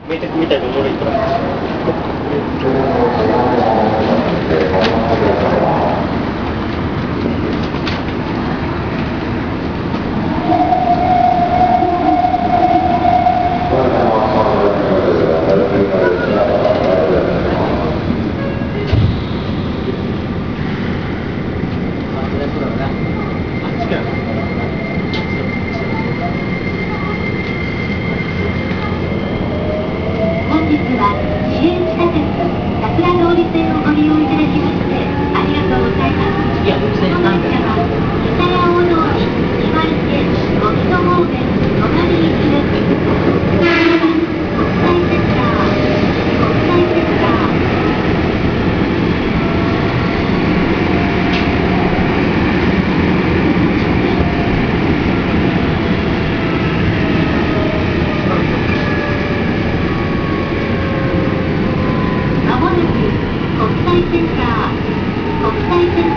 名鉄みたいなおもろいから。 本日は市営地下鉄桜通り線をご利用いただきましてありがとうございます。 いや、 この電車は北八尾通り、今池、小木戸方面、隣行きです。次は国際センター、国際センター。まもなく国際センター、国際センター